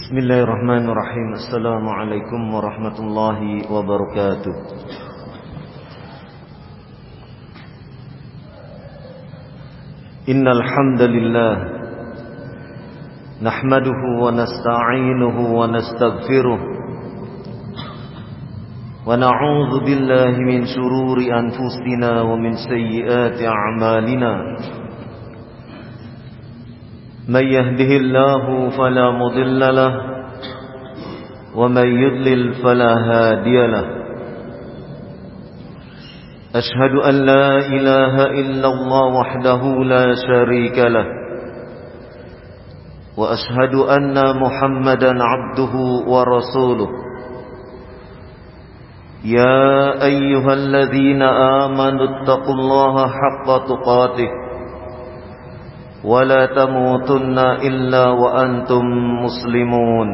Bismillahirrahmanirrahim. Assalamualaikum warahmatullahi wabarakatuh. Innal hamdalillah nahmaduhu wa nasta'inuhu wa nastaghfiruh wa na'udzu billahi min shururi anfusina wa min sayyiati a'malina. من يهده الله فلا مضل له ومن يضلل فلا هادي له أشهد أن لا إله إلا الله وحده لا شريك له وأشهد أن محمدا عبده ورسوله يا أيها الذين آمنوا اتقوا الله حق تقاته ولا تموتن إلا وأنتم مسلمون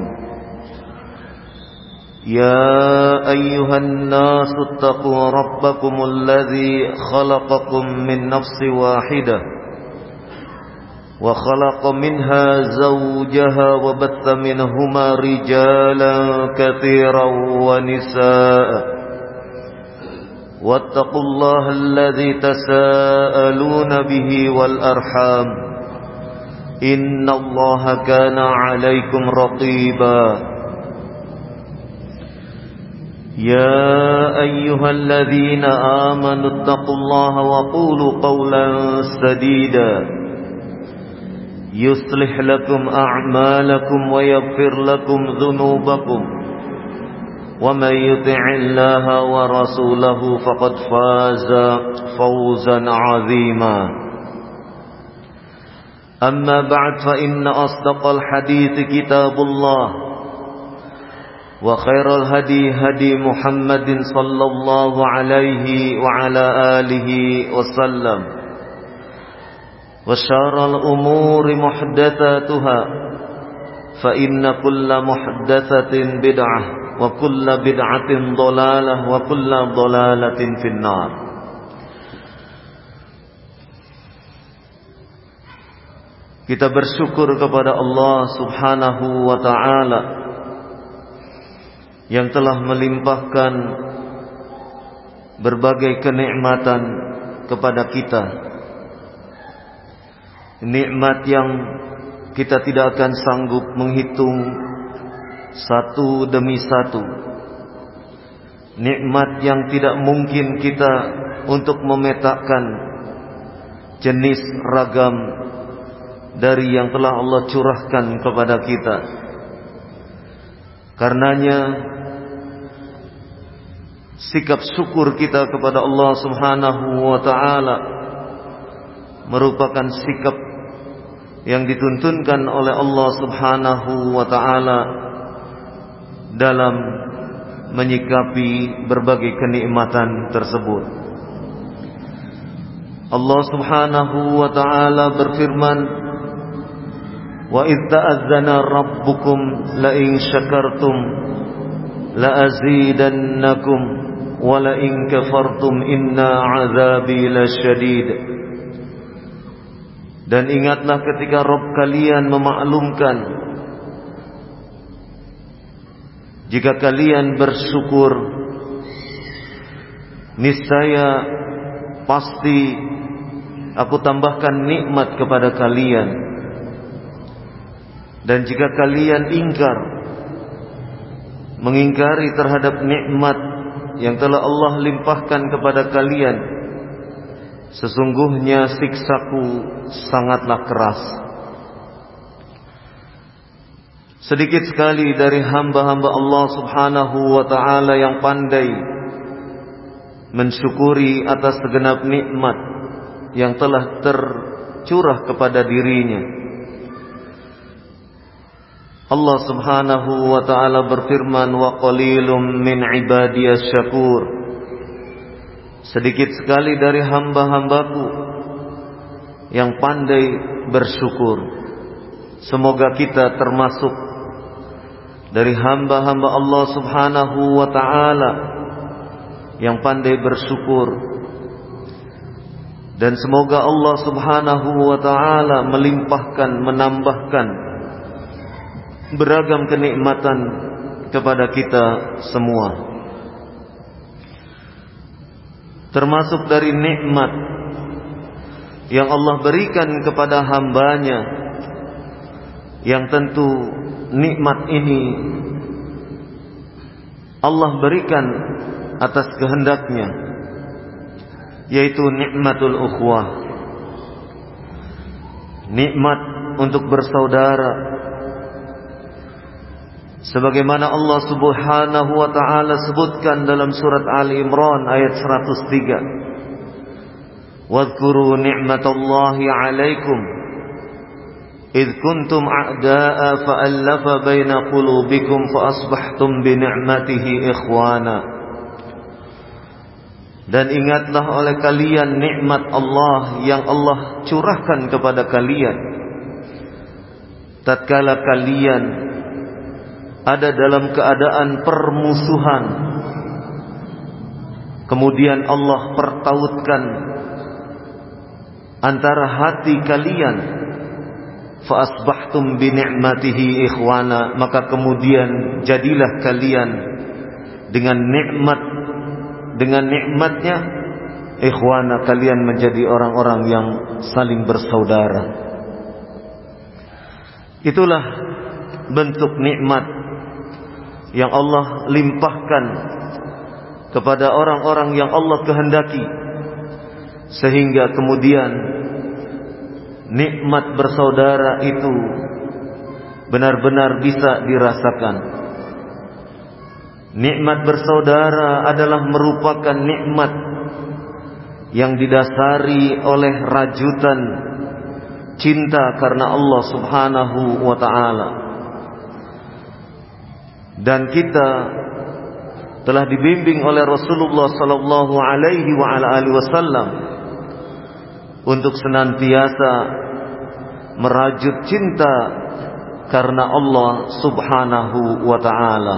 يا أيها الناس اتقوا ربكم الذي خلقكم من نفس واحدة وخلق منها زوجها وبث منهما رجالا كثيرا ونساء واتقوا الله الذي تساءلون به والأرحام إن الله كان عليكم رقيبا يا أيها الذين آمنوا اتقوا الله وقولوا قولا سديدا يصلح لكم أعمالكم ويغفر لكم ذنوبكم ومن يطع الله ورسوله فقد فاز فوزا عظيما أما بعد فإن أصدق الحديث كتاب الله وخير الهدي هدي محمد صلى الله عليه وعلى آله وسلم وشر الأمور محدثاتها فإن كل محدثة بدعة وكل بدعة ضلالة وكل ضلالة في النار. Kita bersyukur kepada Allah Subhanahu wa ta'ala yang telah melimpahkan berbagai kenikmatan kepada kita. Nikmat yang kita tidak akan sanggup menghitung satu demi satu. Nikmat yang tidak mungkin kita untuk memetakan jenis ragam dari yang telah Allah curahkan kepada kita. Karenanya sikap syukur kita kepada Allah Subhanahu wa ta'ala merupakan sikap yang dituntunkan oleh Allah Subhanahu wa ta'ala dalam menyikapi berbagai kenikmatan tersebut. Allah Subhanahu wa ta'ala berfirman, wa idz ta'azzana rabbukum la in syakartum la azidannakum wa la in kafartum inna 'adzabi lasyadid. Dan ingatlah ketika Rabb kalian memaklumkan, jika kalian bersyukur niscaya pasti aku tambahkan nikmat kepada kalian. Dan jika kalian mengingkari terhadap nikmat yang telah Allah limpahkan kepada kalian, sesungguhnya siksaku sangatlah keras. Sedikit sekali dari hamba-hamba Allah Subhanahu wa ta'ala yang pandai mensyukuri atas segenap nikmat yang telah tercurah kepada dirinya. Allah Subhanahu wa ta'ala berfirman, wa qalilum min ibadiyas syakur. Sedikit sekali dari hamba-hambaku yang pandai bersyukur. Semoga kita termasuk dari hamba-hamba Allah Subhanahu wa ta'ala yang pandai bersyukur. Dan semoga Allah Subhanahu wa ta'ala melimpahkan, menambahkan beragam kenikmatan kepada kita semua. Termasuk dari nikmat yang Allah berikan kepada hambanya, yang tentu nikmat ini Allah berikan atas kehendaknya, yaitu nikmatul ukhuwah, nikmat untuk bersaudara. Sebagaimana Allah Subhanahu wa ta'ala sebutkan dalam surat Ali Imran ayat 103, wadhkuru ni'matallahi 'alaikum idh kuntum a'da'a fa'allafa baina qulubikum fa asbahtum bi ni'matihi ikhwana. Dan ingatlah oleh kalian nikmat Allah yang Allah curahkan kepada kalian tatkala kalian ada dalam keadaan permusuhan, kemudian Allah pertautkan antara hati kalian, fa asbahtum bi ni'matihi ikhwana, maka kemudian jadilah kalian dengan nikmatnya ikhwana, kalian menjadi orang-orang yang saling bersaudara. Itulah bentuk nikmat yang Allah limpahkan kepada orang-orang yang Allah kehendaki, sehingga kemudian nikmat bersaudara itu benar-benar bisa dirasakan. Nikmat bersaudara adalah merupakan nikmat yang didasari oleh rajutan cinta karena Allah Subhanahu wa ta'ala. Dan kita telah dibimbing oleh Rasulullah sallallahu alaihi wa ala alihi wasallam untuk senantiasa merajut cinta karena Allah Subhanahu wa ta'ala.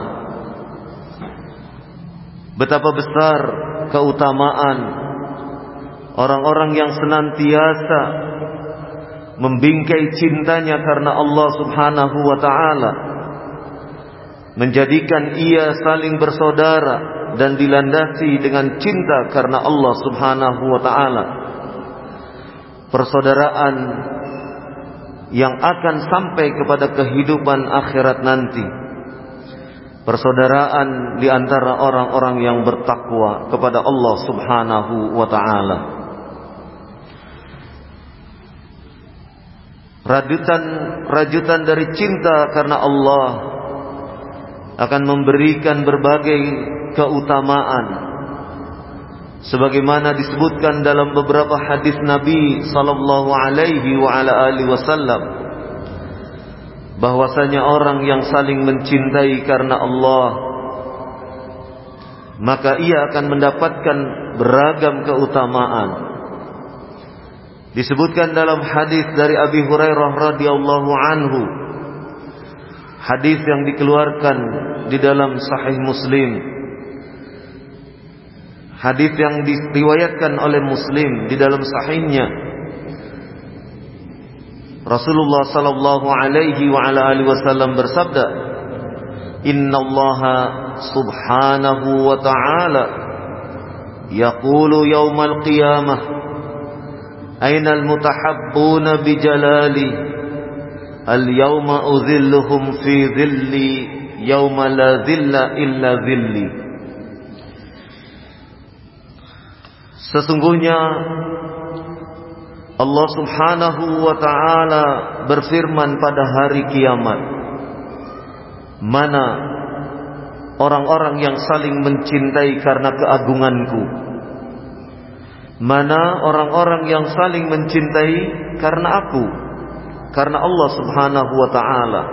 Betapa besar keutamaan orang-orang yang senantiasa membingkai cintanya karena Allah Subhanahu wa ta'ala, menjadikan ia saling bersaudara dan dilandasi dengan cinta karena Allah Subhanahu wa ta'ala. Persaudaraan yang akan sampai kepada kehidupan akhirat nanti, persaudaraan di antara orang-orang yang bertakwa kepada Allah Subhanahu wa ta'ala. Rajutan dari cinta karena Allah akan memberikan berbagai keutamaan, sebagaimana disebutkan dalam beberapa hadis Nabi sallallahu alaihi wa ala alihi wasallam, bahwasanya orang yang saling mencintai karena Allah, maka ia akan mendapatkan beragam keutamaan. Disebutkan dalam hadis dari Abi Hurairah radhiyallahu anhu, hadis yang dikeluarkan di dalam Sahih Muslim, hadis yang diriwayatkan oleh Muslim di dalam sahihnya. Rasulullah sallallahu alaihi wa ala alihi wasallam bersabda, "Innallaha subhanahu wa ta'ala yaqulu yaumal qiyamah, ainal mutahabbuna bi jalali, al-yawma uzilluhum fi dhilli yawma la dhilla illa dhilli." Sesungguhnya Allah Subhanahu wa ta'ala berfirman pada hari kiamat, mana orang-orang yang saling mencintai karena keagunganku, mana orang-orang yang saling mencintai karena aku, karena Allah Subhanahu wa ta'ala.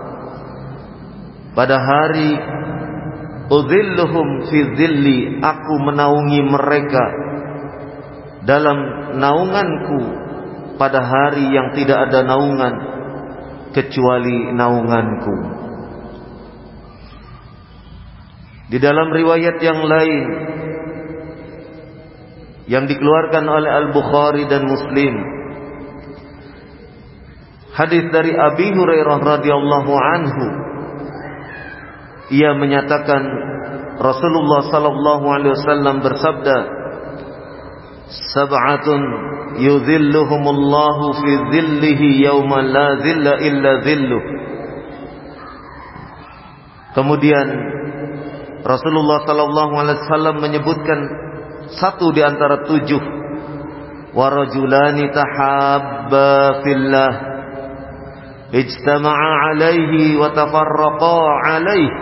Pada hari udhilluhum fi dhilli, aku menaungi mereka dalam naunganku pada hari yang tidak ada naungan kecuali naunganku. Di dalam riwayat yang lain yang dikeluarkan oleh Al-Bukhari dan Muslim, Hadis dari Abi Hurairah radhiyallahu anhu, ia menyatakan Rasulullah sallallahu alaihi wasallam bersabda, "Sab'atun yudhilluhumullahu fi dhillihi yauma la dhilla illa dhilluh." Kemudian Rasulullah sallallahu alaihi wasallam menyebutkan satu di antara 7, wa rajulani tahabba fillah ijtama'a alaihi wa tafarraqa alaihi.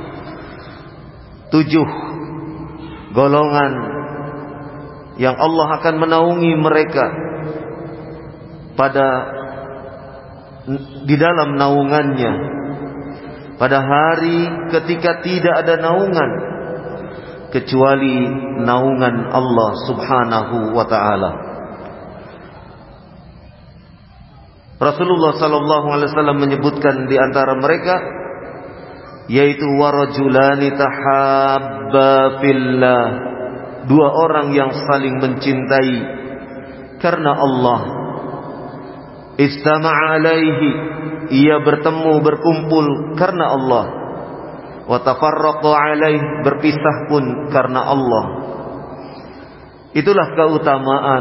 7 golongan yang Allah akan menaungi mereka di dalam naungannya pada hari ketika tidak ada naungan kecuali naungan Allah Subhanahu wa ta'ala. Rasulullah sallallahu alaihi wasallam menyebutkan di antara mereka yaitu warajulani tahabba fillah, 2 orang yang saling mencintai karena Allah. Istama'a alaihi, ia bertemu berkumpul karena Allah. Wa tafarraqa alaihi, berpisah pun karena Allah. Itulah keutamaan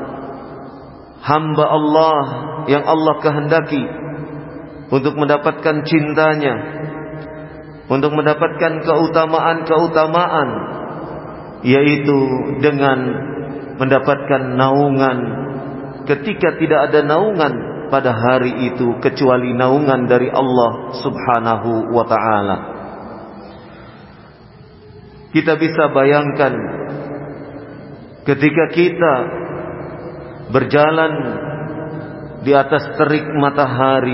hamba Allah yang Allah kehendaki untuk mendapatkan cintanya, untuk mendapatkan keutamaan-keutamaan, yaitu dengan mendapatkan naungan ketika tidak ada naungan pada hari itu kecuali naungan dari Allah Subhanahu wa ta'ala. Kita bisa bayangkan ketika kita berjalan di atas terik matahari,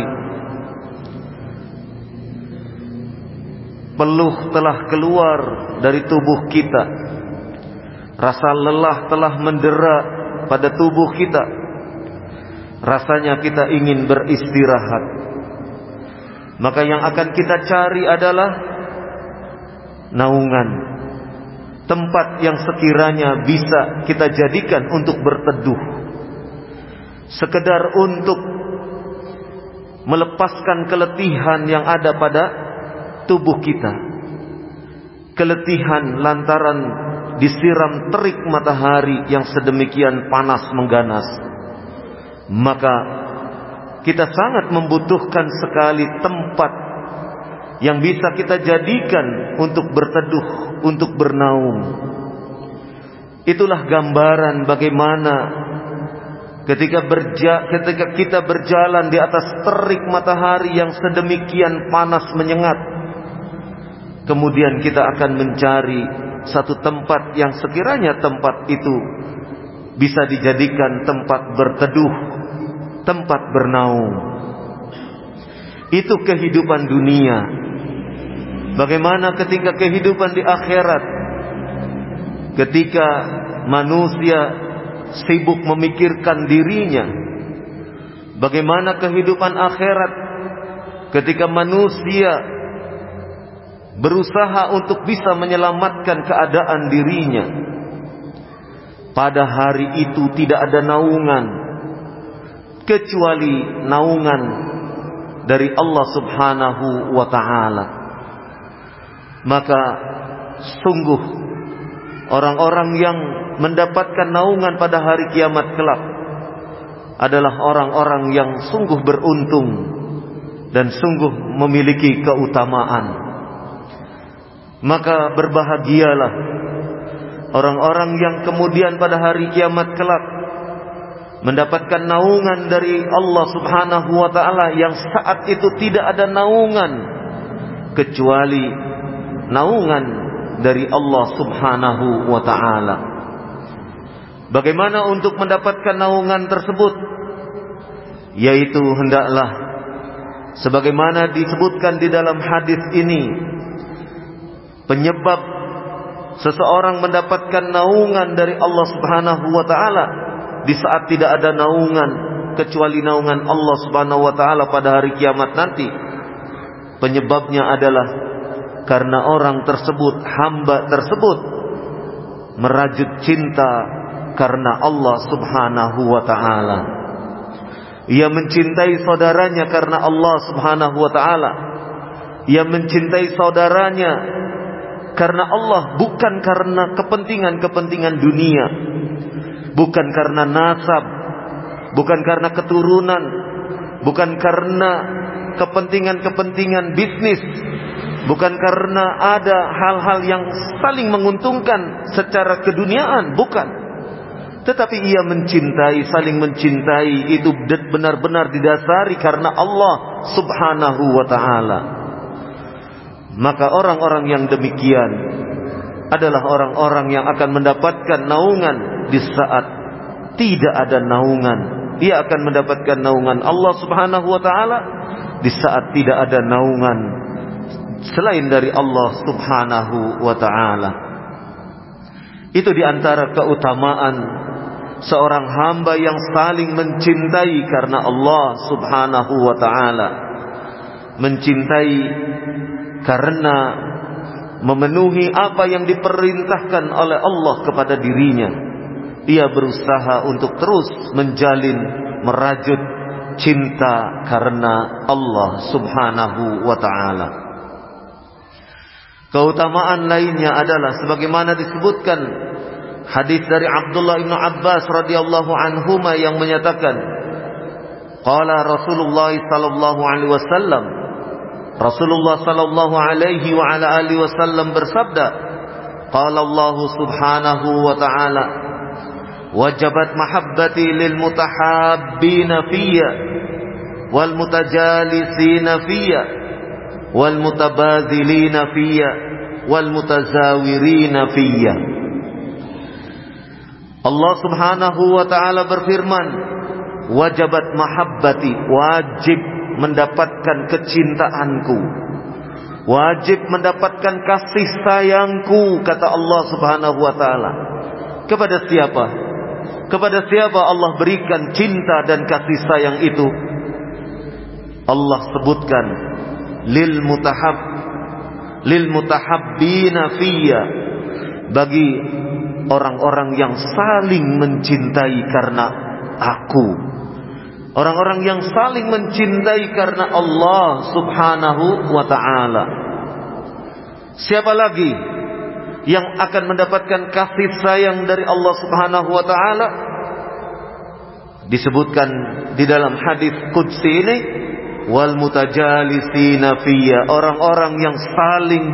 peluh telah keluar dari tubuh kita, rasa lelah telah mendera pada tubuh kita, rasanya kita ingin beristirahat. Maka yang akan kita cari adalah naungan, tempat yang sekiranya bisa kita jadikan untuk berteduh, sekedar untuk melepaskan keletihan yang ada pada tubuh kita, keletihan lantaran disiram terik matahari yang sedemikian panas mengganas. Maka kita sangat membutuhkan sekali tempat yang bisa kita jadikan untuk berteduh, untuk bernaung. Itulah gambaran bagaimana ketika kita berjalan di atas terik matahari yang sedemikian panas menyengat, kemudian kita akan mencari satu tempat yang sekiranya tempat itu bisa dijadikan tempat berteduh, tempat bernaung. Itu kehidupan dunia. Bagaimana ketika kehidupan di akhirat, ketika manusia sibuk memikirkan dirinya? Bagaimana kehidupan akhirat ketika manusia berusaha untuk bisa menyelamatkan keadaan dirinya? Pada hari itu tidak ada naungan kecuali naungan dari Allah Subhanahu wa ta'ala. Maka sungguh orang-orang yang mendapatkan naungan pada hari kiamat kelak adalah orang-orang yang sungguh beruntung dan sungguh memiliki keutamaan. Maka berbahagialah orang-orang yang kemudian pada hari kiamat kelak mendapatkan naungan dari Allah Subhanahu wa ta'ala, yang saat itu tidak ada naungan kecuali naungan dari Allah Subhanahu wa ta'ala. Bagaimana untuk mendapatkan naungan tersebut? Yaitu hendaklah sebagaimana disebutkan di dalam hadis ini, penyebab seseorang mendapatkan naungan dari Allah Subhanahu wa ta'ala di saat tidak ada naungan kecuali naungan Allah Subhanahu wa ta'ala pada hari kiamat nanti. Penyebabnya adalah karena orang tersebut, hamba tersebut, merajut cinta karena Allah Subhanahu wa ta'ala. Ia mencintai saudaranya karena Allah Subhanahu wa ta'ala. Ia mencintai saudaranya karena Allah, bukan karena kepentingan-kepentingan dunia, bukan karena nasab, bukan karena keturunan, bukan karena kepentingan-kepentingan bisnis, bukan karena ada hal-hal yang saling menguntungkan secara keduniaan, bukan. Tetapi ia mencintai, saling mencintai itu benar-benar didasari karena Allah Subhanahu wa ta'ala. Maka orang-orang yang demikian adalah orang-orang yang akan mendapatkan naungan di saat tidak ada naungan. Ia akan mendapatkan naungan Allah Subhanahu wa ta'ala di saat tidak ada naungan selain dari Allah Subhanahu wa ta'ala. Itu diantara keutamaan seorang hamba yang saling mencintai karena Allah Subhanahu wa ta'ala. Mencintai karena memenuhi apa yang diperintahkan oleh Allah kepada dirinya. Ia berusaha untuk terus menjalin, merajut cinta karena Allah Subhanahu wa ta'ala. Keutamaan lainnya adalah sebagaimana disebutkan hadis dari Abdullah bin Abbas radhiyallahu anhuma yang menyatakan, qala Rasulullah sallallahu alaihi wasallam, Rasulullah sallallahu alaihi wa ala alihi wasallam bersabda, qala Allah Subhanahu wa ta'ala, wajabat mahabbati lil mutahabbina fiyya wal mutajalisina fiyya wal mutabadzilina fiyya wal mutazawirina fiyya. Allah Subhanahu wa ta'ala berfirman, wajabat mahabbati, wajib mendapatkan kecintaanku, wajib mendapatkan kasih sayangku, kata Allah Subhanahu wa ta'ala. Kepada siapa? Kepada siapa Allah berikan cinta dan kasih sayang itu? Allah sebutkan lil mutahabbina fiyya, bagi orang-orang yang saling mencintai karena aku, orang-orang yang saling mencintai karena Allah Subhanahu wa ta'ala. Siapa lagi yang akan mendapatkan kasih sayang dari Allah Subhanahu wa ta'ala? Disebutkan di dalam hadis qudsi ini, wal mutajalisina fiyya, orang-orang yang saling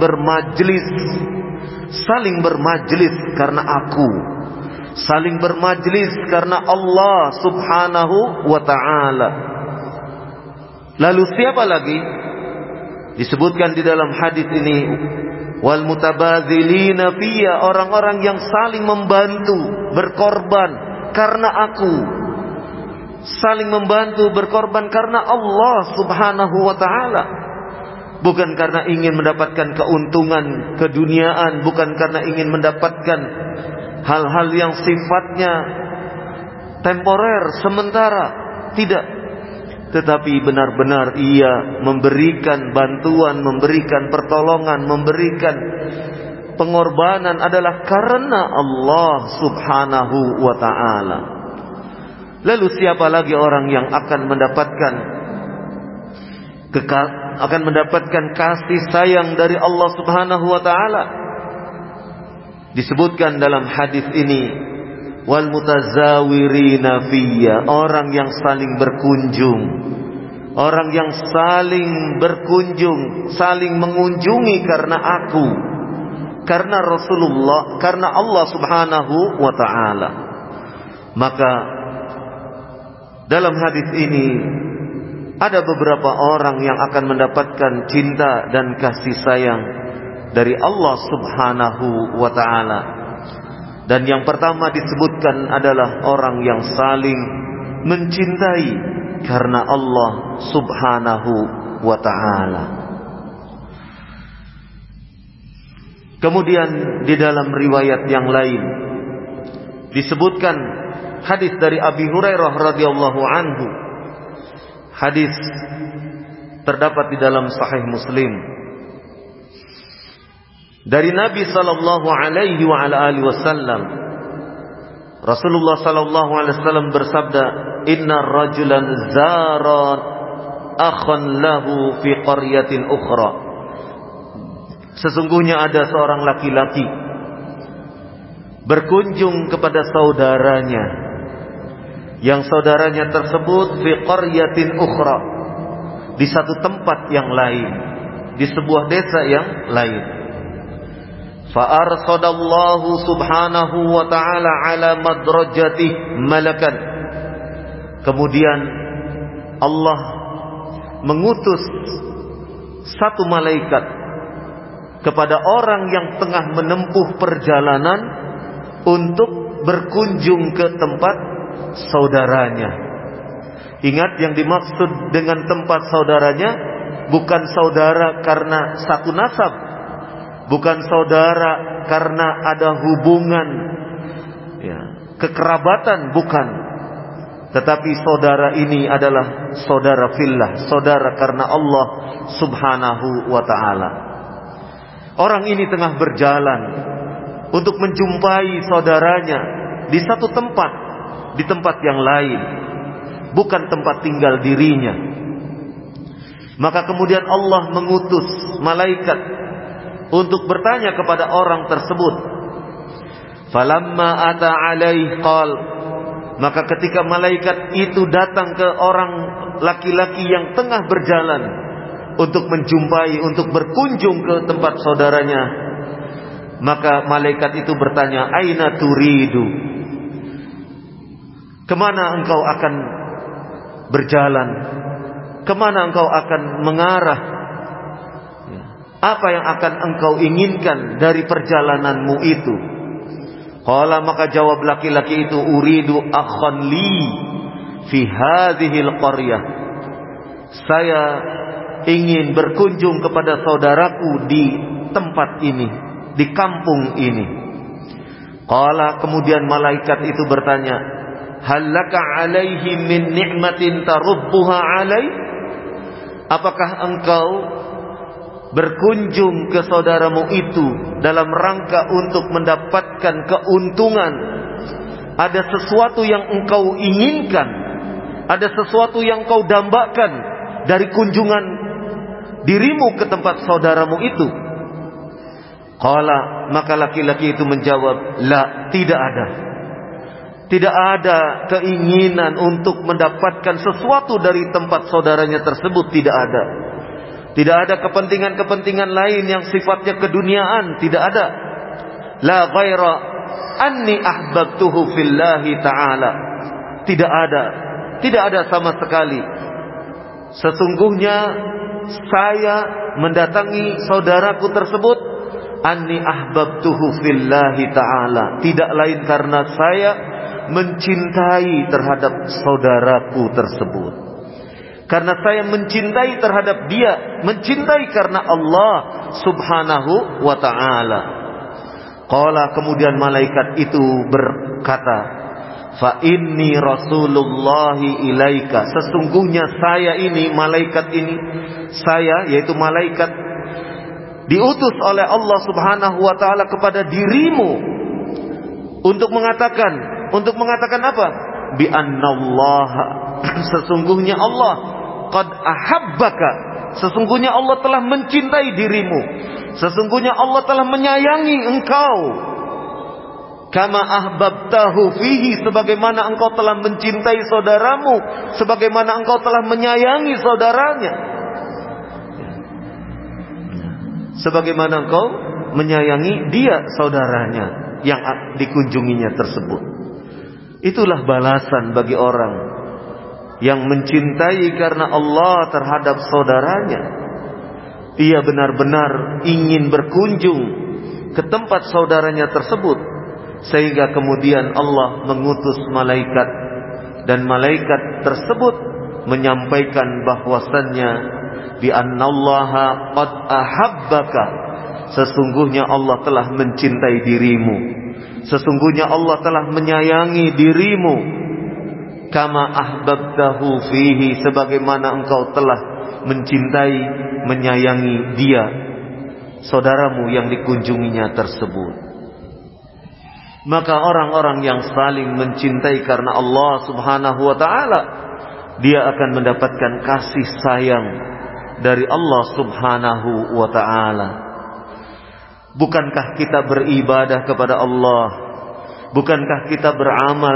bermajlis karena aku, saling bermajlis karena Allah Subhanahu wa ta'ala. Lalu siapa lagi? Disebutkan di dalam hadis ini, wal mutabadzilina fiyya, orang-orang yang saling membantu, berkorban karena aku, saling membantu, berkorban karena Allah Subhanahu wa ta'ala. Bukan karena ingin mendapatkan keuntungan keduniaan, bukan karena ingin mendapatkan hal-hal yang sifatnya temporer, sementara, tidak. Tetapi benar-benar ia memberikan bantuan, memberikan pertolongan, memberikan pengorbanan adalah karena Allah Subhanahu wa ta'ala. Lalu siapa lagi orang yang akan mendapatkan kasih sayang dari Allah Subhanahu wa ta'ala? Disebutkan dalam hadis ini, wal mutazawirina fiyya, orang yang saling berkunjung, orang yang saling berkunjung, saling mengunjungi karena aku, karena Rasulullah, karena Allah Subhanahu wa ta'ala. Maka dalam hadis ini ada beberapa orang yang akan mendapatkan cinta dan kasih sayang dari Allah Subhanahu wa ta'ala. Dan yang pertama disebutkan adalah orang yang saling mencintai karena Allah Subhanahu wa ta'ala. Kemudian di dalam riwayat yang lain disebutkan hadis dari Abi Hurairah radhiyallahu anhu. Hadis terdapat di dalam Sahih Muslim. Dari Nabi sallallahu alaihi wa ala alihi wasallam, Rasulullah sallallahu alaihi wasallam bersabda, inna rajulan zara akhan lahu fi qaryatin ukhra. Sesungguhnya ada seorang laki-laki berkunjung kepada saudaranya, yang saudaranya tersebut fi qaryatin ukhra, di satu tempat yang lain, di sebuah desa yang lain. Fa arsadallahu subhanahu wa ta'ala ala madrajatih malakan. Kemudian Allah mengutus satu malaikat kepada orang yang tengah menempuh perjalanan untuk berkunjung ke tempat saudaranya. Ingat, yang dimaksud dengan tempat saudaranya bukan saudara karena satu nasab, bukan saudara karena ada hubungan kekerabatan, bukan. Tetapi saudara ini adalah saudara fillah, saudara karena Allah subhanahu wa ta'ala. Orang ini tengah berjalan untuk menjumpai saudaranya di satu tempat, di tempat yang lain, bukan tempat tinggal dirinya. Maka kemudian Allah mengutus malaikat untuk bertanya kepada orang tersebut. Falamma ata alaih qal, maka ketika malaikat itu datang ke orang laki-laki yang tengah berjalan untuk menjumpai, untuk berkunjung ke tempat saudaranya, maka malaikat itu bertanya, aina turidu, kemana engkau akan berjalan, kemana engkau akan mengarah, apa yang akan engkau inginkan dari perjalananmu itu? Qala, maka jawab laki-laki itu, uridu akhan li fi hadhil qaryah, saya ingin berkunjung kepada saudaraku di tempat ini, di kampung ini. Qala, kemudian malaikat itu bertanya, hal laka alaihi min ni'matin tarubbuha alai, apakah engkau berkunjung ke saudaramu itu dalam rangka untuk mendapatkan keuntungan? Ada sesuatu yang engkau inginkan, ada sesuatu yang engkau dambakan dari kunjungan dirimu ke tempat saudaramu itu? Qala, maka laki-laki itu menjawab, la, tidak ada. Tidak ada keinginan untuk mendapatkan sesuatu dari tempat saudaranya tersebut, tidak ada. Tidak ada kepentingan-kepentingan lain yang sifatnya keduniaan, tidak ada. La ghaira anni ahbabtuhu fillahi ta'ala. Tidak ada sama sekali. Sesungguhnya saya mendatangi saudaraku tersebut, anni ahbabtuhu fillahi ta'ala, tidak lain karena saya mencintai terhadap saudaraku tersebut. Karena saya mencintai terhadap dia, mencintai karena Allah subhanahu wa ta'ala. Qala, kemudian malaikat itu berkata, fa inni rasulullahi ilaika, sesungguhnya saya ini, malaikat ini, saya yaitu malaikat, diutus oleh Allah subhanahu wa ta'ala kepada dirimu untuk mengatakan apa? Bi annallaha, sesungguhnya Allah qad ahabbaka, sesungguhnya Allah telah mencintai dirimu, sesungguhnya Allah telah menyayangi engkau, kama ahbabtahu fihi, sebagaimana engkau telah mencintai saudaramu, sebagaimana engkau telah menyayangi saudaranya, sebagaimana engkau menyayangi dia, saudaranya yang dikunjunginya tersebut. Itulah balasan bagi orang yang mencintai karena Allah terhadap saudaranya. Ia benar-benar ingin berkunjung ke tempat saudaranya tersebut, sehingga kemudian Allah mengutus malaikat, dan malaikat tersebut menyampaikan bahwasannya bi annallaha qad ahabbaka, sesungguhnya Allah telah mencintai dirimu, sesungguhnya Allah telah menyayangi dirimu, kama ahbabtahu fihi, sebagaimana engkau telah mencintai, menyayangi dia, saudaramu yang dikunjunginya tersebut. Maka orang-orang yang saling mencintai karena Allah Subhanahu wa ta'ala, dia akan mendapatkan kasih sayang dari Allah Subhanahu wa ta'ala. Bukankah kita beribadah kepada Allah? Bukankah kita beramal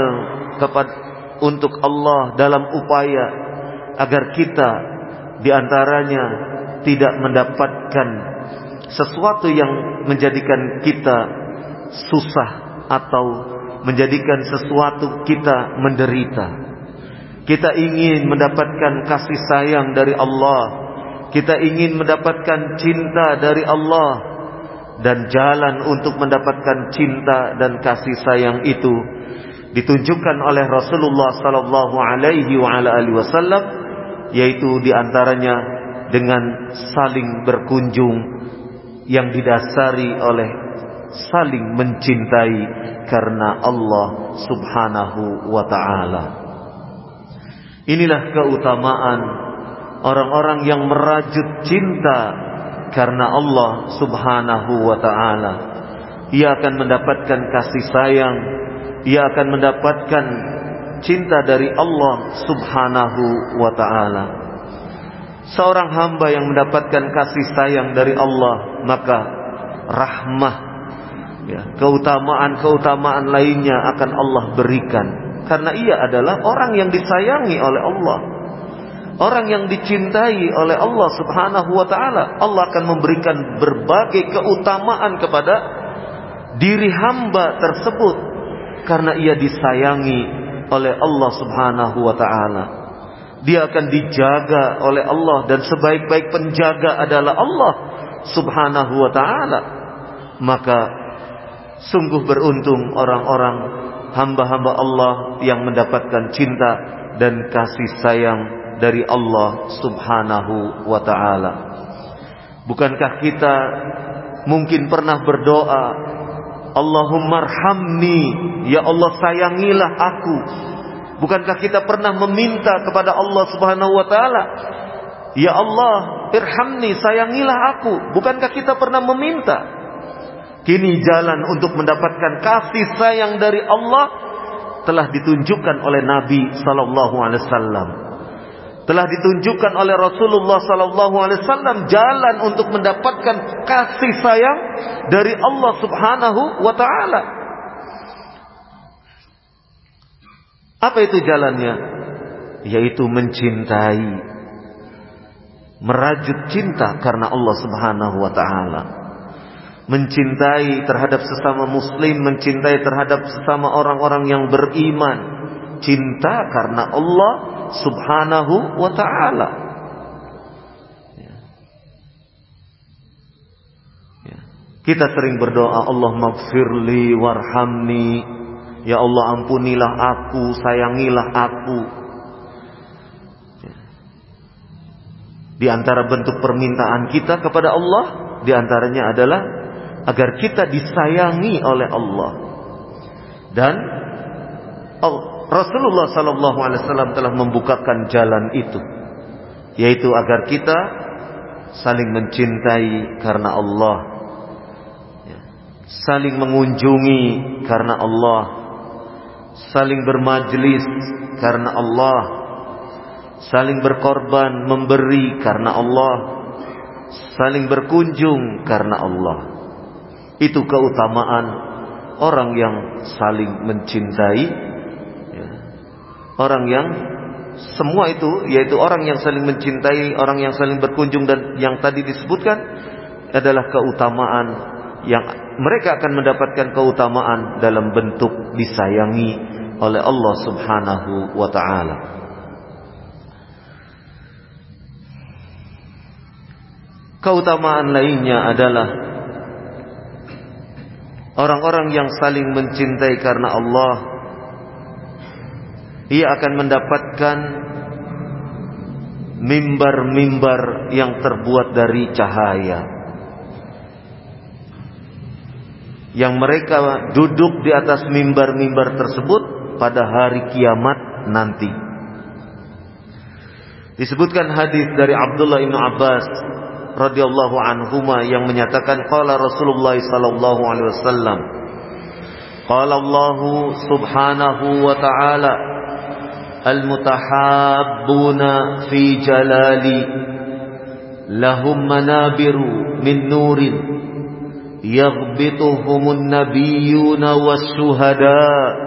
untuk Allah dalam upaya agar kita diantaranya tidak mendapatkan sesuatu yang menjadikan kita susah atau menjadikan sesuatu kita menderita. Kita ingin mendapatkan kasih sayang dari Allah. Kita ingin mendapatkan cinta dari Allah. Dan jalan untuk mendapatkan cinta dan kasih sayang itu ditunjukkan oleh Rasulullah sallallahu alaihi wasallam, yaitu diantaranya dengan saling berkunjung yang didasari oleh saling mencintai karena Allah Subhanahu wa ta'ala. Inilah keutamaan orang-orang yang merajut cinta karena Allah Subhanahu wa ta'ala. Ia akan mendapatkan kasih sayang, ia akan mendapatkan cinta dari Allah Subhanahu wa ta'ala. Seorang hamba yang mendapatkan kasih sayang dari Allah, maka rahmah, keutamaan-keutamaan lainnya akan Allah berikan, karena ia adalah orang yang disayangi oleh Allah, orang yang dicintai oleh Allah Subhanahu wa ta'ala. Allah akan memberikan berbagai keutamaan kepada diri hamba tersebut karena ia disayangi oleh Allah Subhanahu wa ta'ala. Dia akan dijaga oleh Allah, dan sebaik-baik penjaga adalah Allah Subhanahu wa ta'ala. Maka sungguh beruntung orang-orang hamba-hamba Allah yang mendapatkan cinta dan kasih sayang dari Allah Subhanahu wa ta'ala. Bukankah kita mungkin pernah berdoa, Allahumma arhamni, ya Allah sayangilah aku. Bukankah kita pernah meminta kepada Allah Subhanahu wa ta'ala, ya Allah irhamni, sayangilah aku? Bukankah kita pernah meminta? Kini jalan untuk mendapatkan kasih sayang dari Allah telah ditunjukkan oleh Nabi sallallahu alaihi wasallam. Telah ditunjukkan oleh Rasulullah sallallahu alaihi wasallam jalan untuk mendapatkan kasih sayang dari Allah Subhanahu wa ta'ala. Apa itu jalannya? Yaitu mencintai, merajut cinta karena Allah Subhanahu wa ta'ala. Mencintai terhadap sesama muslim, mencintai terhadap sesama orang-orang yang beriman. Cinta karena Allah Subhanahu wa ta'ala. Kita sering berdoa, Allahumma gfirli warhamni, ya Allah ampunilah aku, sayangilah aku. Di antara bentuk permintaan kita kepada Allah, di antaranya adalah agar kita disayangi oleh Allah. Dan Rasulullah sallallahu alaihi wasallam telah membukakan jalan itu, yaitu agar kita saling mencintai karena Allah, saling mengunjungi karena Allah, saling bermajlis karena Allah, saling berkorban memberi karena Allah, saling berkunjung karena Allah. Itu keutamaan orang yang saling mencintai, orang yang semua itu, yaitu orang yang saling mencintai, orang yang saling berkunjung, dan yang tadi disebutkan adalah keutamaan yang mereka akan mendapatkan keutamaan dalam bentuk disayangi oleh Allah Subhanahu wa ta'ala. Keutamaan lainnya adalah orang-orang yang saling mencintai karena Allah, ia akan mendapatkan mimbar-mimbar yang terbuat dari cahaya, yang mereka duduk di atas mimbar-mimbar tersebut pada hari kiamat nanti. Disebutkan hadis dari Abdullah bin Abbas radhiyallahu anhuma yang menyatakan qala Rasulullah sallallahu alaihi wasallam, Qala Allah subhanahu wa ta'ala, al-mutahabbuna fi jalali lahum manabiru min nurin yaghbituhumun nabiyyuna was-syuhada.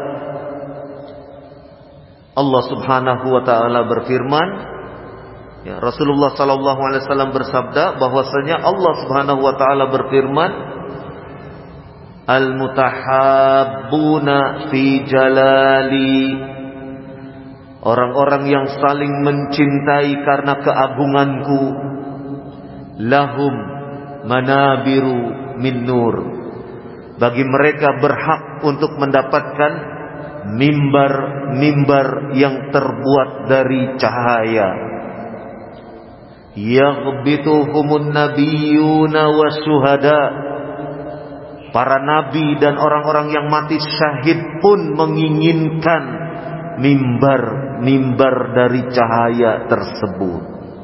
Allah subhanahu wa ta'ala berfirman, ya, Rasulullah sallallahu alaihi wasallam bersabda bahwasanya Allah subhanahu wa ta'ala berfirman, al-mutahabbuna fi jalali, orang-orang yang saling mencintai karena keagunganku, lahum manabiru min nur, bagi mereka berhak untuk mendapatkan mimbar-mimbar yang terbuat dari cahaya. Yaghbituhumun nabiyyuna wasyuhada, para nabi dan orang-orang yang mati syahid pun menginginkan mimbar-mimbar dari cahaya tersebut.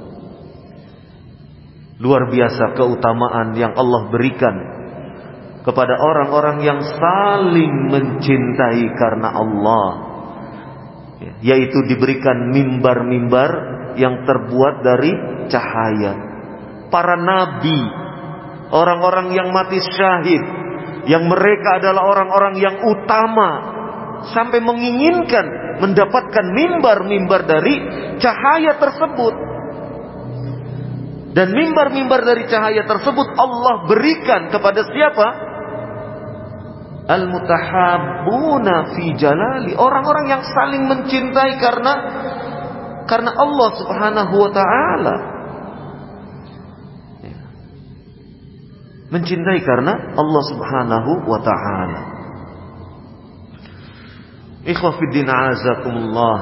Luar biasa keutamaan yang Allah berikan kepada orang-orang yang saling mencintai karena Allah, yaitu diberikan mimbar-mimbar yang terbuat dari cahaya. Para nabi, orang-orang yang mati syahid, yang mereka adalah orang-orang yang utama, sampai menginginkan mendapatkan mimbar-mimbar dari cahaya tersebut. Dan mimbar-mimbar dari cahaya tersebut Allah berikan kepada siapa? Al-mutahabbuna fi jalali, orang-orang yang saling mencintai karena Allah subhanahu wa ta'ala. Mencintai karena Allah subhanahu wa ta'ala. Ikhwah fiddin a'azakumullah.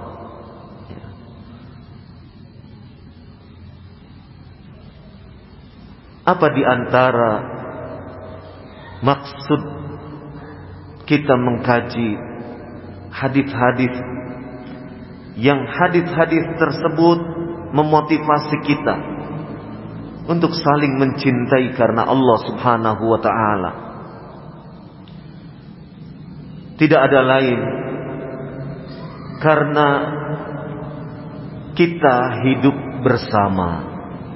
Apa di antara maksud kita mengkaji hadis-hadis yang hadis-hadis tersebut memotivasi kita untuk saling mencintai karena Allah subhanahu wa ta'ala? Tidak ada lain karena kita hidup bersama.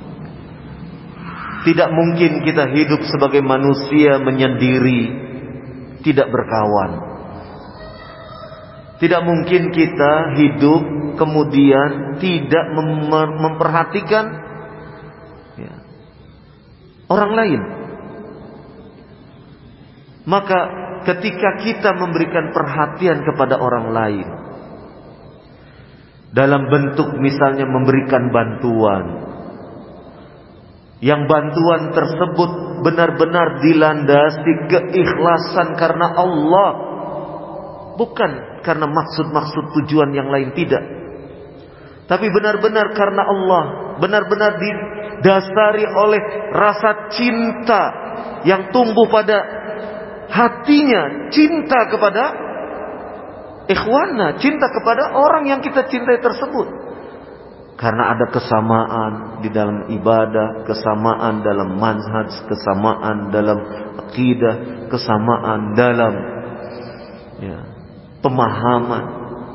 Tidak mungkin kita hidup sebagai manusia menyendiri, tidak berkawan. Tidak mungkin kita hidup kemudian tidak memperhatikan orang lain. Maka ketika kita memberikan perhatian kepada orang lain dalam bentuk misalnya memberikan bantuan, yang bantuan tersebut benar-benar dilandasi keikhlasan karena Allah, bukan karena maksud-maksud tujuan yang lain, tidak, tapi benar-benar karena Allah, benar-benar didasari oleh rasa cinta yang tumbuh pada hatinya, cinta kepada ikhwana, cinta kepada orang yang kita cintai tersebut. Karena ada kesamaan di dalam ibadah, kesamaan dalam manhaj, kesamaan dalam akidah, kesamaan dalam pemahaman.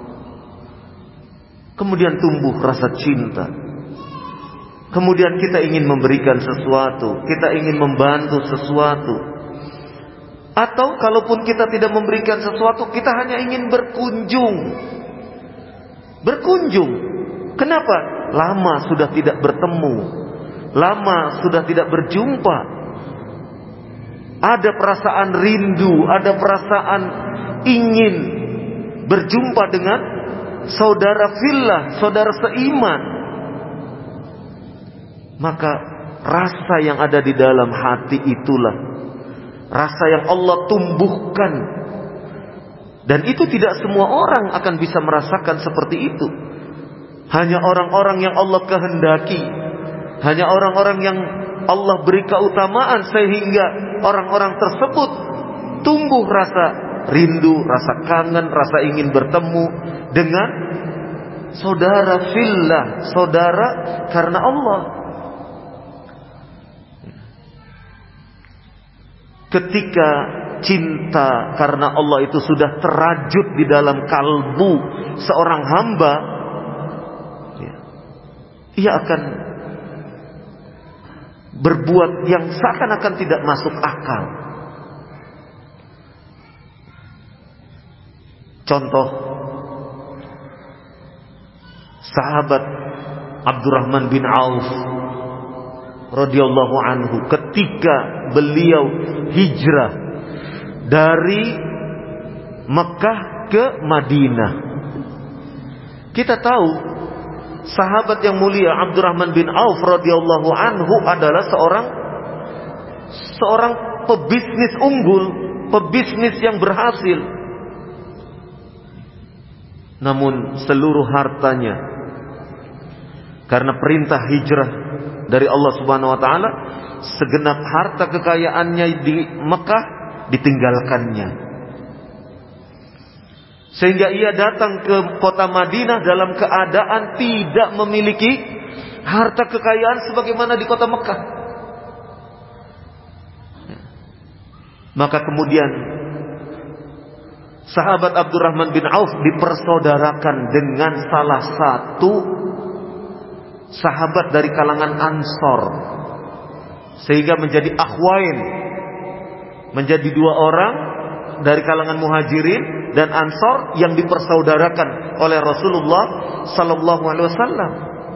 Kemudian tumbuh rasa cinta. Kemudian kita ingin memberikan sesuatu, kita ingin membantu sesuatu. Atau kalaupun kita tidak memberikan sesuatu, kita hanya ingin berkunjung. Berkunjung. Kenapa? Lama sudah tidak bertemu, lama sudah tidak berjumpa. Ada perasaan rindu, ada perasaan ingin berjumpa dengan saudara fillah, saudara seiman. Maka rasa yang ada di dalam hati itulah rasa yang Allah tumbuhkan. Dan itu tidak semua orang akan bisa merasakan seperti itu. Hanya orang-orang yang Allah kehendaki, hanya orang-orang yang Allah beri keutamaan sehingga orang-orang tersebut tumbuh rasa rindu, rasa kangen, rasa ingin bertemu dengan saudara fillah, saudara karena Allah. Ketika cinta karena Allah itu sudah terajut di dalam kalbu seorang hamba, ia akan berbuat yang seakan-akan tidak masuk akal. Contoh, sahabat Abdurrahman bin Auf radhiyallahu anhu ketika beliau hijrah dari Mekah ke Madinah. Kita tahu sahabat yang mulia Abdurrahman bin Auf radhiyallahu anhu adalah seorang pebisnis unggul, pebisnis yang berhasil. Namun seluruh hartanya, karena perintah hijrah dari Allah Subhanahu wa taala, segenap harta kekayaannya di Mekah ditinggalkannya. Sehingga ia datang ke kota Madinah dalam keadaan tidak memiliki harta kekayaan sebagaimana di kota Mekah. Maka kemudian sahabat Abdurrahman bin Auf dipersaudarakan dengan salah satu sahabat dari kalangan Ansor, sehingga menjadi akhwain, menjadi dua orang dari kalangan Muhajirin dan Ansor yang dipersaudarakan oleh Rasulullah sallallahu alaihi wasallam.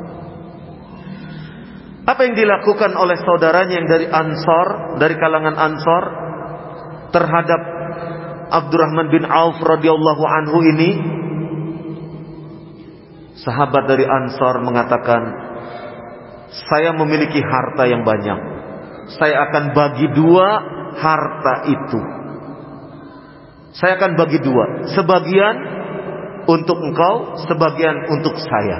Apa yang dilakukan oleh saudaranya yang dari Ansor, dari kalangan Ansor terhadap Abdurrahman bin Auf radhiyallahu anhu ini? Sahabat dari Ansor mengatakan, saya memiliki harta yang banyak, saya akan bagi dua harta itu. Saya akan bagi dua, sebagian untuk engkau, sebagian untuk saya.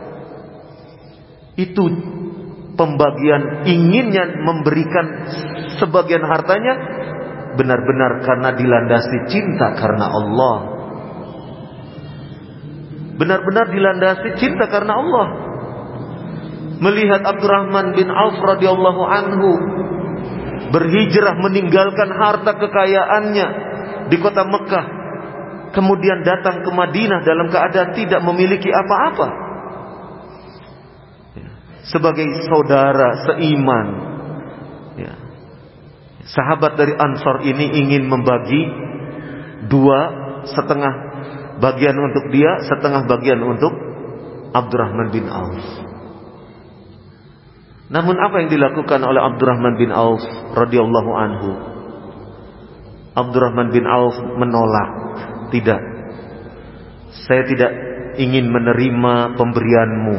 Itu pembagian, inginnya memberikan sebagian hartanya benar-benar karena dilandasi cinta karena Allah. Benar-benar dilandasi cinta karena Allah. Melihat Abdurrahman bin Auf radhiyallahu anhu berhijrah meninggalkan harta kekayaannya di kota Mekah, kemudian datang ke Madinah dalam keadaan tidak memiliki apa-apa. Sebagai saudara seiman, sahabat dari Ansor ini ingin membagi dua, setengah bagian untuk dia, setengah bagian untuk Abdurrahman bin Auf. Namun apa yang dilakukan oleh Abdurrahman bin Auf radhiyallahu anhu? Abdurrahman bin Auf menolak. Tidak, saya tidak ingin menerima pemberianmu,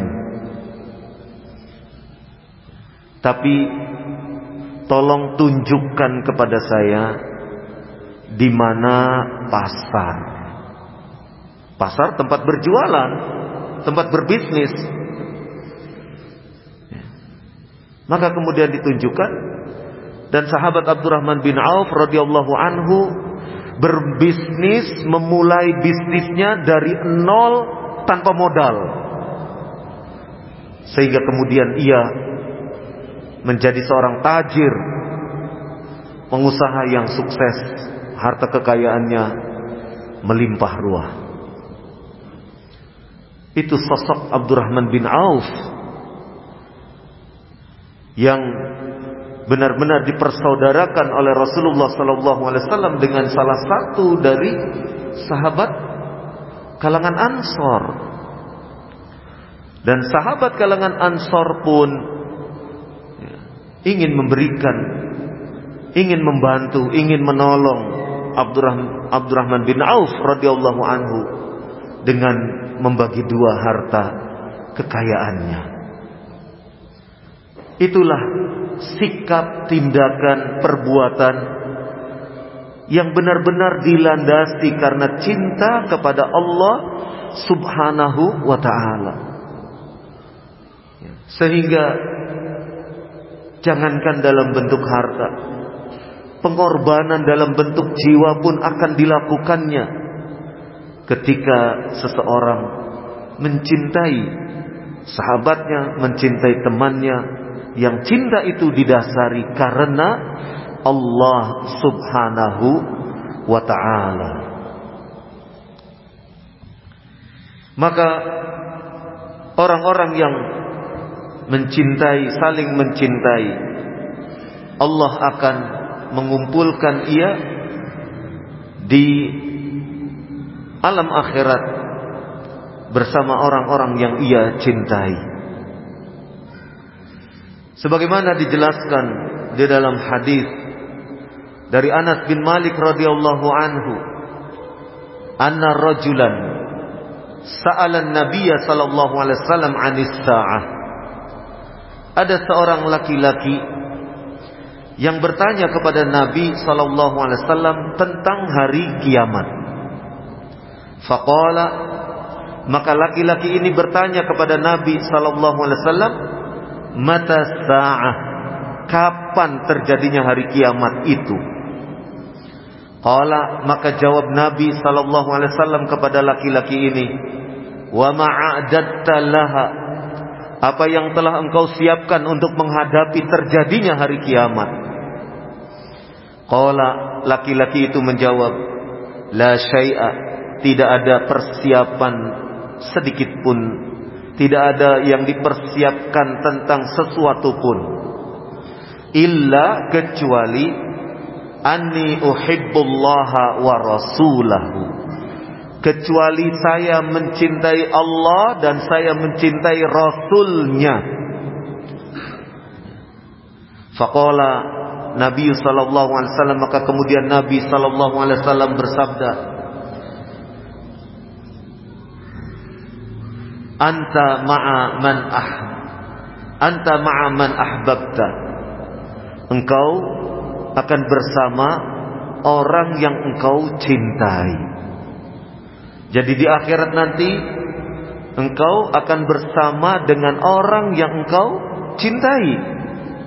tapi tolong tunjukkan kepada saya di mana pasar. Pasar tempat berjualan, tempat berbisnis. Maka kemudian ditunjukkan, dan sahabat Abdurrahman bin Auf radhiyallahu anhu berbisnis, memulai bisnisnya dari nol tanpa modal, sehingga kemudian ia menjadi seorang tajir, pengusaha yang sukses, harta kekayaannya melimpah ruah. Itu sosok Abdurrahman bin Auf yang benar-benar dipersaudarakan oleh Rasulullah SAW dengan salah satu dari sahabat kalangan Ansor. Dan sahabat kalangan Ansor pun ingin memberikan, ingin membantu, ingin menolong Abdurrahman bin Auf radhiyallahu anhu dengan membagi dua harta kekayaannya. Itulah sikap, tindakan, perbuatan yang benar-benar dilandasi karena cinta kepada Allah Subhanahu wa ta'ala. Sehingga jangankan dalam bentuk harta, pengorbanan dalam bentuk jiwa pun akan dilakukannya ketika seseorang mencintai sahabatnya, mencintai temannya, yang cinta itu didasari karena Allah Subhanahu wa ta'ala. Maka orang-orang yang mencintai, saling mencintai, Allah akan mengumpulkan ia di alam akhirat bersama orang-orang yang ia cintai. Sebagaimana dijelaskan di dalam hadis dari Anas bin Malik radhiyallahu anhu, anna rajulan sa'ala an-nabiy sallallahu alaihi wasallam 'anis sa'ah. Ada seorang laki-laki yang bertanya kepada Nabi sallallahu alaihi wasallam tentang hari kiamat. Faqala, maka laki-laki ini bertanya kepada Nabi sallallahu alaihi wasallam, mata sa'ah, kapan terjadinya hari kiamat itu? Qala, maka jawab Nabi sallallahu alaihi wasallam kepada laki-laki ini, wa ma'adatta laha, apa yang telah engkau siapkan untuk menghadapi terjadinya hari kiamat? Qala, laki-laki itu menjawab, la syai'a, tidak ada persiapan sedikit pun, tidak ada yang dipersiapkan tentang sesuatu pun, illa, kecuali anni uhibbullaha wa rasulahu, kecuali saya mencintai Allah dan saya mencintai Rasulnya. Faqala Nabi sallallahu alaihi wasallam, maka kemudian Nabi sallallahu alaihi wasallam bersabda, anta ma'a man ahbabta, engkau akan bersama orang yang engkau cintai. Jadi di akhirat nanti engkau akan bersama dengan orang yang engkau cintai.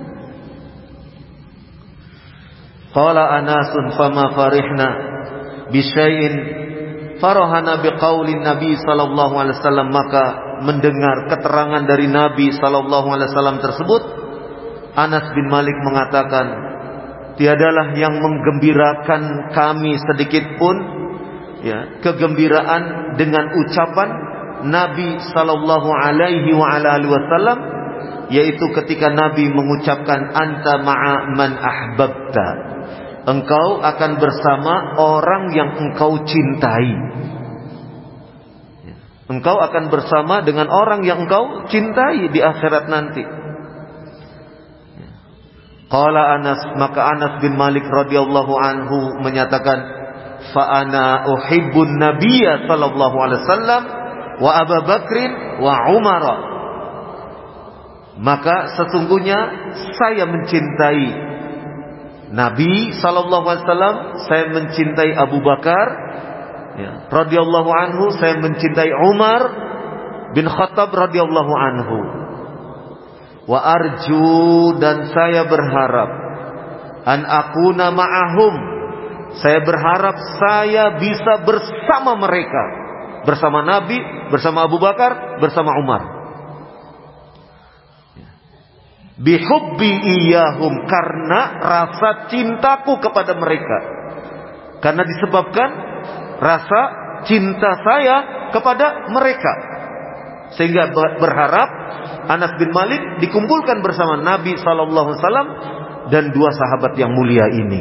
Qala Anasun fama farihna bisyai'in farahana biqaulin Nabi sallallahu alaihi wasallam, maka mendengar keterangan dari Nabi sallallahu alaihi wasallam tersebut, Anas bin Malik mengatakan, tiadalah yang menggembirakan kami sedikit pun, ya, kegembiraan dengan ucapan Nabi sallallahu alaihi wasallam, yaitu ketika Nabi mengucapkan anta ma'a man ahbabta, engkau akan bersama orang yang engkau cintai. Engkau akan bersama dengan orang yang engkau cintai di akhirat nanti. Qala Anas, maka Anas bin Malik radhiyallahu anhu menyatakan, fa ana uhibbun nabiyya sallallahu alaihi wasallam wa Abu Bakrin wa Umar. Maka sesungguhnya saya mencintai Nabi sallallahu alaihi wasallam, saya mencintai Abu Bakar, ya, radhiyallahu anhu, saya mencintai Umar bin Khattab radhiyallahu anhu. Wa arju, dan saya berharap, an akuna ma'ahum, saya berharap saya bisa bersama mereka, bersama Nabi, bersama Abu Bakar, bersama Umar. Bihubbi iyahum, karena rasa cintaku kepada mereka, karena disebabkan rasa cinta saya kepada mereka, sehingga berharap Anas bin Malik dikumpulkan bersama Nabi sallallahu alaihi wasallam dan dua sahabat yang mulia ini.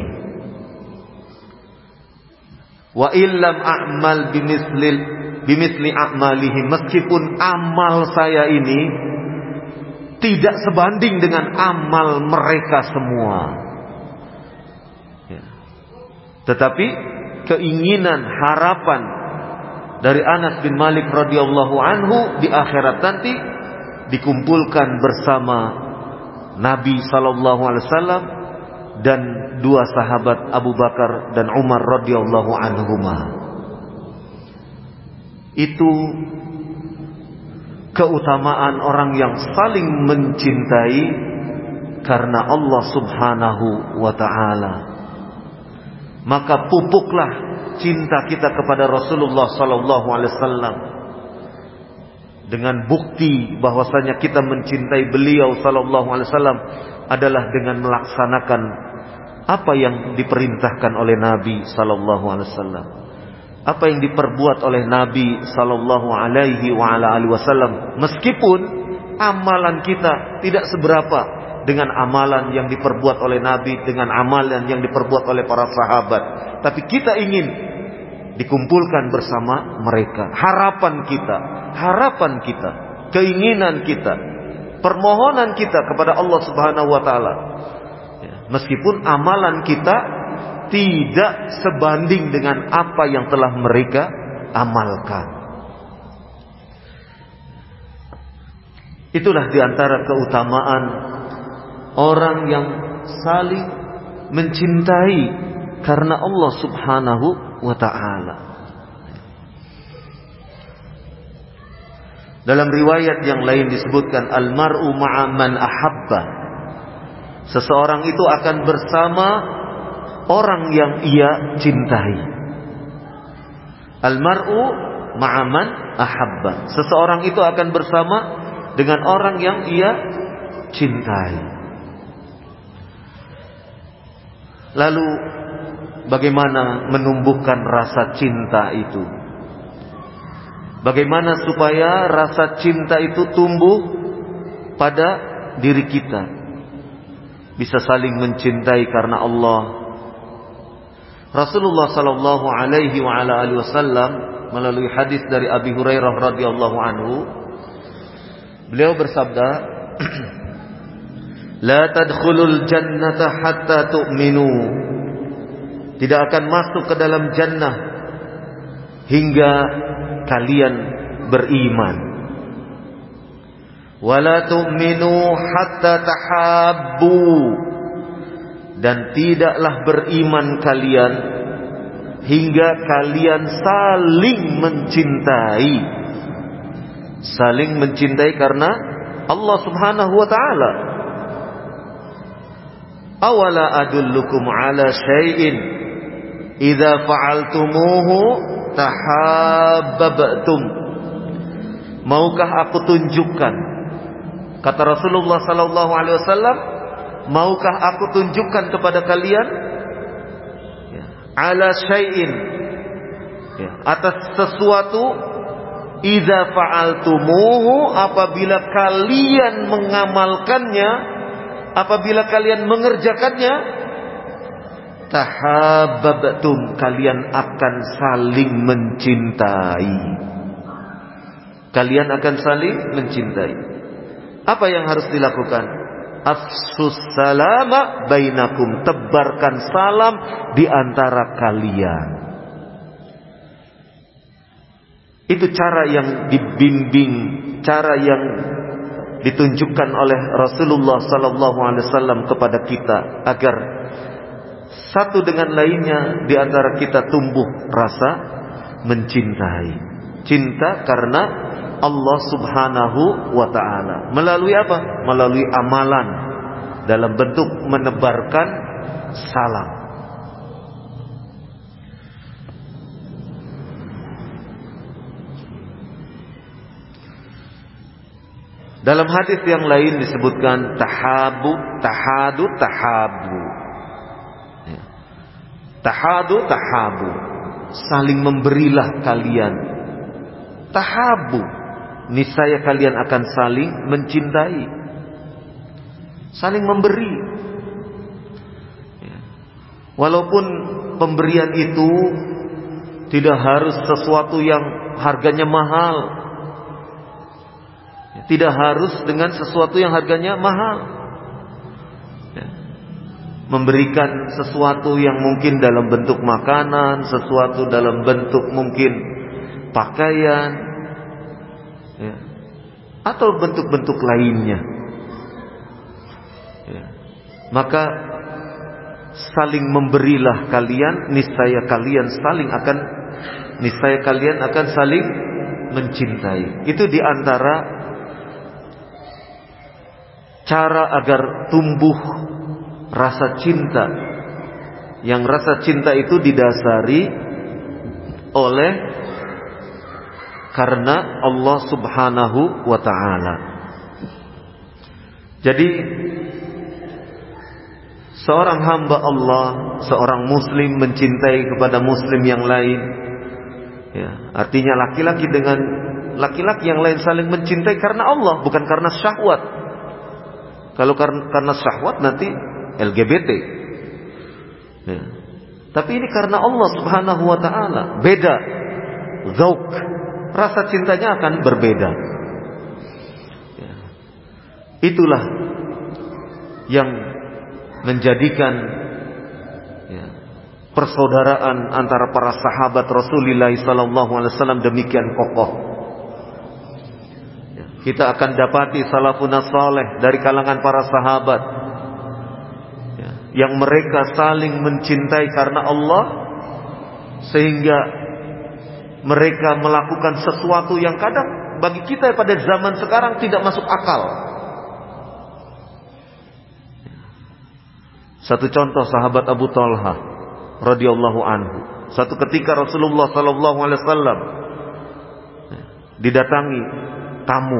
Wa illam a'mal bimisli a'malihim, meskipun amal saya ini tidak sebanding dengan amal mereka semua, ya, tetapi keinginan, harapan dari Anas bin Malik radhiyallahu anhu di akhirat nanti dikumpulkan bersama Nabi sallallahu alaihi wasallam dan dua sahabat Abu Bakar dan Umar radhiyallahu anhuma. Itu keutamaan orang yang saling mencintai karena Allah subhanahu wa ta'ala. Maka pupuklah cinta kita kepada Rasulullah sallallahu alaihi wasallam dengan bukti bahwasanya kita mencintai beliau sallallahu alaihi wasallam adalah dengan melaksanakan apa yang diperintahkan oleh Nabi sallallahu alaihi wasallam, apa yang diperbuat oleh Nabi sallallahu alaihi wasallam, meskipun amalan kita tidak seberapa dengan amalan yang diperbuat oleh Nabi, dengan amalan yang diperbuat oleh para sahabat, tapi kita ingin dikumpulkan bersama mereka. Harapan kita, keinginan kita, permohonan kita kepada Allah Subhanahu wa taala, meskipun amalan kita tidak sebanding dengan apa yang telah mereka amalkan. Itulah diantara keutamaan orang yang saling mencintai karena Allah Subhanahu wa ta'ala. Dalam riwayat yang lain disebutkan, almar'u ma'a man ahabba. Seseorang itu akan bersama orang yang ia cintai. Almar'u ma'a man ahabba. Seseorang itu akan bersama dengan orang yang ia cintai. Lalu bagaimana menumbuhkan rasa cinta itu? Bagaimana supaya rasa cinta itu tumbuh pada diri kita? Bisa saling mencintai karena Allah. Rasulullah sallallahu alaihi wasallam melalui hadis dari Abi Hurairah radhiyallahu anhu, beliau bersabda, la tadkhulul jannata hatta tu'minu. Tidak akan masuk ke dalam jannah hingga kalian beriman. Wala tu'minu hatta tahabbu. Dan tidaklah beriman kalian hingga kalian saling mencintai. Saling mencintai karena Allah Subhanahu wa ta'ala. Awala adullukum ala syai'in idza fa'altumuhu tahabbabtum. Maukah aku tunjukkan, kata Rasulullah sallallahu alaihi wasallam, maukah aku tunjukkan kepada kalian ala syai'in, atas sesuatu, idza fa'altumuhu, apabila kalian mengamalkannya, apabila kalian mengerjakannya, tahabbabtum, kalian akan saling mencintai. Kalian akan saling mencintai. Apa yang harus dilakukan? Afsus salama bainakum, tebarkan salam di antara kalian. Itu cara yang dibimbing, cara yang ditunjukkan oleh Rasulullah sallallahu alaihi wasallam kepada kita, agar satu dengan lainnya di antara kita tumbuh rasa mencintai. Cinta karena Allah Subhanahu wa ta'ala. Melalui apa? Melalui amalan dalam bentuk menebarkan salam. Dalam hadis yang lain disebutkan tahabu, tahadu, tahabu. Tahadu, tahabu. Saling memberilah kalian. Tahabu, niscaya kalian akan saling mencintai. Saling memberi. Walaupun pemberian itu tidak harus sesuatu yang harganya mahal. Tidak harus dengan sesuatu yang harganya mahal. Memberikan sesuatu yang mungkin dalam bentuk makanan, sesuatu dalam bentuk mungkin pakaian, atau bentuk-bentuk lainnya. Maka saling memberilah kalian, niscaya kalian akan saling mencintai. Itu diantara cara agar tumbuh rasa cinta, yang rasa cinta itu didasari oleh karena Allah Subhanahu wa ta'ala. Jadi seorang hamba Allah, seorang muslim mencintai kepada muslim yang lain, ya, artinya laki-laki dengan laki-laki yang lain saling mencintai karena Allah, bukan karena syahwat. Kalau karena syahwat nanti LGBT, ya. Tapi ini karena Allah Subhanahu wa ta'ala. Beda zauk, rasa cintanya akan berbeda, ya. Itulah yang menjadikan, ya, persaudaraan antara para sahabat Rasulullah SAW demikian kokoh. Ya, kita akan dapati salafun saleh dari kalangan para sahabat, ya, yang mereka saling mencintai karena Allah, sehingga mereka melakukan sesuatu yang kadang bagi kita pada zaman sekarang tidak masuk akal. Satu contoh, sahabat Abu Talha radhiyallahu anhu. Satu ketika Rasulullah sallallahu alaihi wasallam didatangi tamu.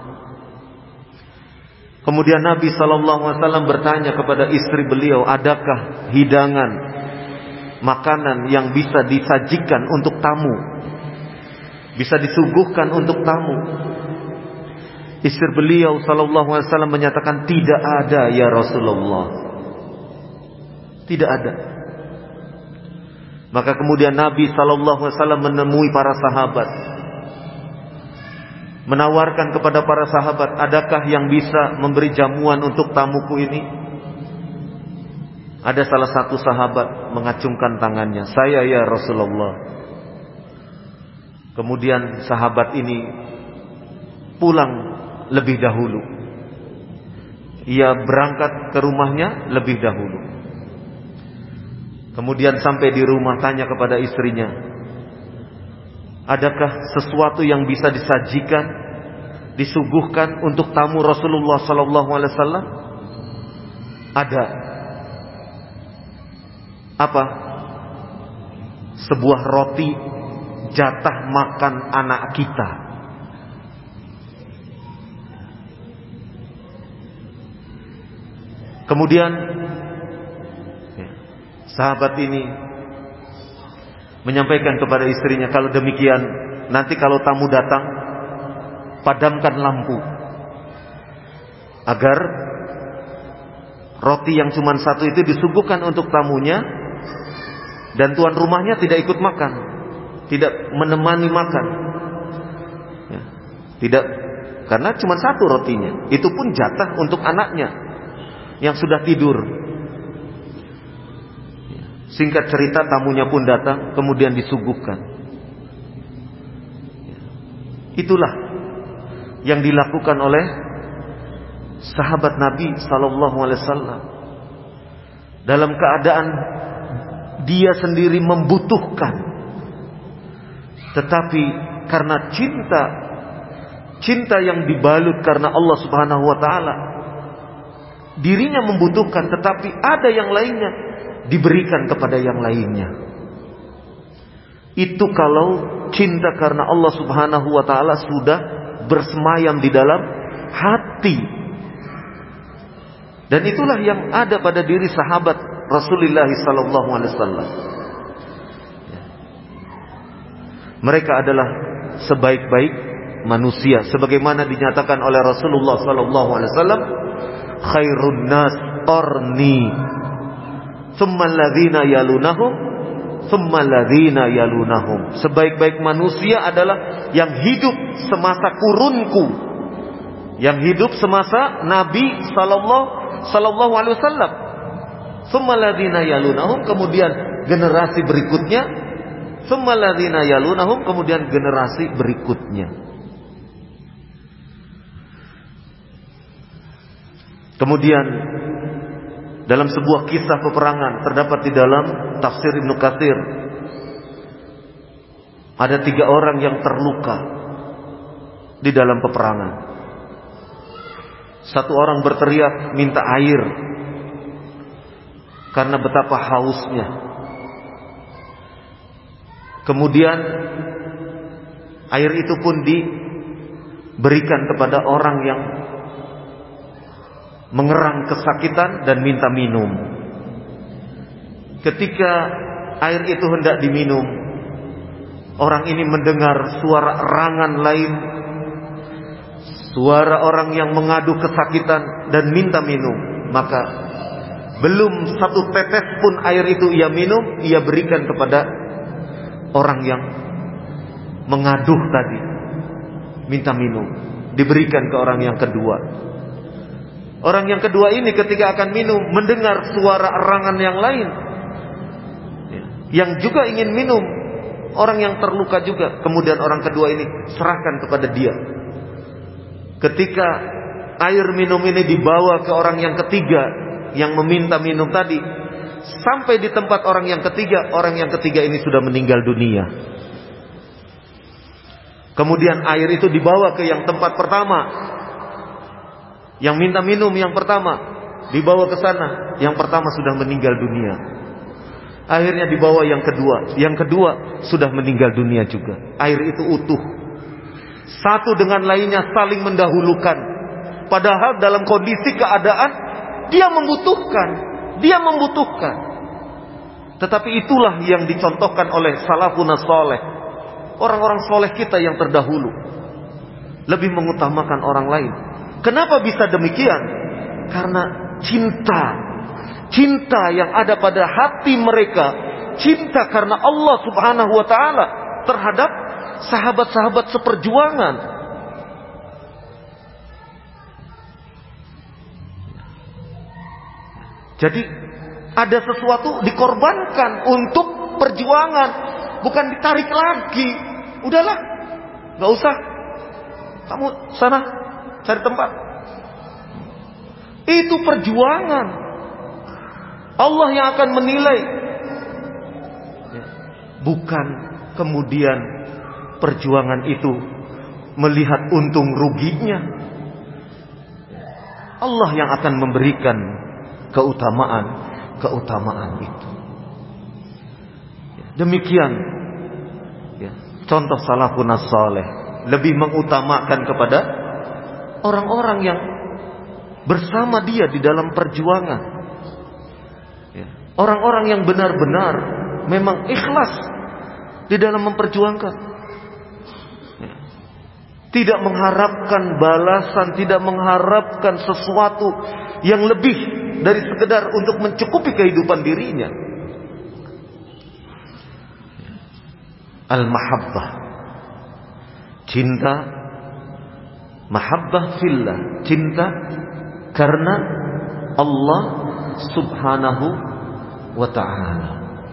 Kemudian Nabi sallallahu alaihi wasallam bertanya kepada istri beliau, adakah hidangan makanan yang bisa disajikan untuk tamu, bisa disuguhkan untuk tamu? Istri beliau sallallahu alaihi wasallam menyatakan, tidak ada ya Rasulullah. Tidak ada. Maka kemudian Nabi sallallahu alaihi wasallam menemui para sahabat, menawarkan kepada para sahabat, adakah yang bisa memberi jamuan untuk tamuku ini? Ada salah satu sahabat mengacungkan tangannya, saya ya Rasulullah. Kemudian sahabat ini pulang lebih dahulu. Ia berangkat ke rumahnya lebih dahulu. Kemudian sampai di rumah tanya kepada istrinya, adakah sesuatu yang bisa disajikan, disuguhkan untuk tamu Rasulullah sallallahu alaihi wasallam? Ada. Apa? Sebuah roti jatah makan anak kita. Kemudian sahabat ini menyampaikan kepada istrinya, kalau demikian nanti kalau tamu datang, padamkan lampu agar roti yang cuma satu itu disuguhkan untuk tamunya, dan tuan rumahnya tidak ikut makan, tidak menemani makan, ya, tidak, karena cuma satu rotinya, itu pun jatah untuk anaknya yang sudah tidur. Singkat cerita, tamunya pun datang, kemudian disuguhkan. Itulah yang dilakukan oleh sahabat Nabi sallallahu alaihi wasallam dalam keadaan dia sendiri membutuhkan, tetapi karena cinta yang dibalut karena Allah Subhanahu wa taala, dirinya membutuhkan, tetapi ada yang lainnya diberikan kepada yang lainnya. Itu kalau cinta karena Allah Subhanahu wa taala sudah bersemayam di dalam hati. Dan itulah yang ada pada diri sahabat Rasulullah sallallahu alaihi wasallam. Mereka adalah sebaik-baik manusia, sebagaimana dinyatakan oleh Rasulullah sallallahu alaihi wasallam, khairun nas qarni, tsumma alladzina yalunahum, tsumma alladzina yalunahum. Sebaik-baik manusia adalah yang hidup semasa kurunku, yang hidup semasa Nabi sallallahu alaihi wasallam. Tsumma alladzina yalunahum, kemudian generasi berikutnya, tsumma alladzina yalunahum, kemudian generasi berikutnya. Kemudian dalam sebuah kisah peperangan terdapat di dalam tafsir Ibnu Katsir, ada 3 orang yang terluka di dalam peperangan. Satu orang berteriak minta air karena betapa hausnya. Kemudian air itu pun diberikan kepada orang yang mengerang kesakitan dan minta minum. ketika air itu hendak diminum, orang ini mendengar suara erangan lain, suara orang yang mengadu kesakitan dan minta minum. Maka belum satu tetes pun air itu ia minum, ia berikan kepada orang yang mengaduh tadi, minta minum, diberikan ke orang yang kedua. Orang yang kedua ini ketika akan minum mendengar suara erangan yang lain, yang juga ingin minum, orang yang terluka juga. Kemudian orang kedua ini serahkan kepada dia. Ketika air minum ini dibawa ke orang yang ketiga yang meminta minum tadi, sampai di tempat orang yang ketiga ini sudah meninggal dunia. Kemudian air itu dibawa ke yang tempat pertama, yang minta minum yang pertama, dibawa ke sana, yang pertama sudah meninggal dunia. Akhirnya dibawa yang kedua sudah meninggal dunia juga. Air itu utuh, satu dengan lainnya saling mendahulukan, padahal dalam kondisi keadaan dia membutuhkan. Tetapi itulah yang dicontohkan oleh salafun saleh, orang-orang soleh kita yang terdahulu, lebih mengutamakan orang lain. Kenapa bisa demikian? Karena cinta yang ada pada hati mereka, cinta karena Allah Subhanahu wa taala terhadap sahabat-sahabat seperjuangan. Jadi ada sesuatu dikorbankan untuk perjuangan, bukan ditarik lagi. Udahlah, gak usah, kamu sana cari tempat. Itu perjuangan. Allah yang akan menilai, bukan kemudian perjuangan itu melihat untung ruginya. Allah yang akan memberikan keutamaan itu. Demikian contoh salafun saleh, lebih mengutamakan kepada orang-orang yang bersama dia di dalam perjuangan. Orang-orang yang benar-benar memang ikhlas di dalam memperjuangkan, tidak mengharapkan balasan, tidak mengharapkan sesuatu yang lebih dari sekedar untuk mencukupi kehidupan dirinya. Al-mahabbah, cinta, mahabbah fillah, cinta karena Allah Subhanahu wa ta'ala.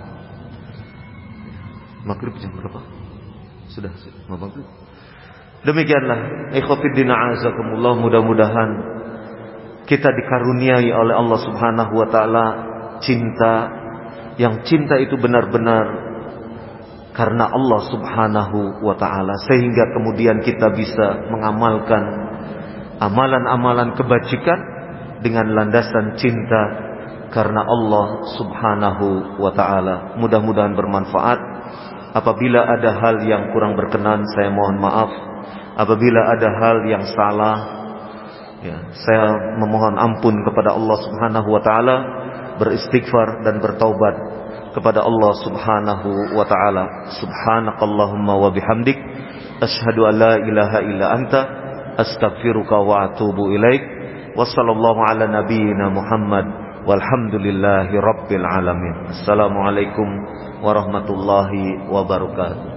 Maghrib jam berapa? Sudah mau maghrib. Demikianlah ikhwatiddin a'azakumullah, mudah-mudahan kita dikaruniai oleh Allah Subhanahu wa ta'ala cinta, yang cinta itu benar-benar karena Allah Subhanahu wa ta'ala, sehingga kemudian kita bisa mengamalkan amalan-amalan kebajikan dengan landasan cinta karena Allah Subhanahu wa ta'ala. Mudah-mudahan bermanfaat. Apabila ada hal yang kurang berkenan, saya mohon maaf. Apabila ada hal yang salah, saya memohon ampun kepada Allah Subhanahu wa ta'ala, beristighfar dan bertaubat kepada Allah Subhanahu wa ta'ala. Subhanakallahumma wa bihamdik, asyhadu an la ilaha illa anta, astaghfiruka wa atubu ilaik. Wassallallahu ala nabiyyina Muhammad, walhamdulillahi rabbil alamin. Assalamualaikum warahmatullahi wabarakatuh.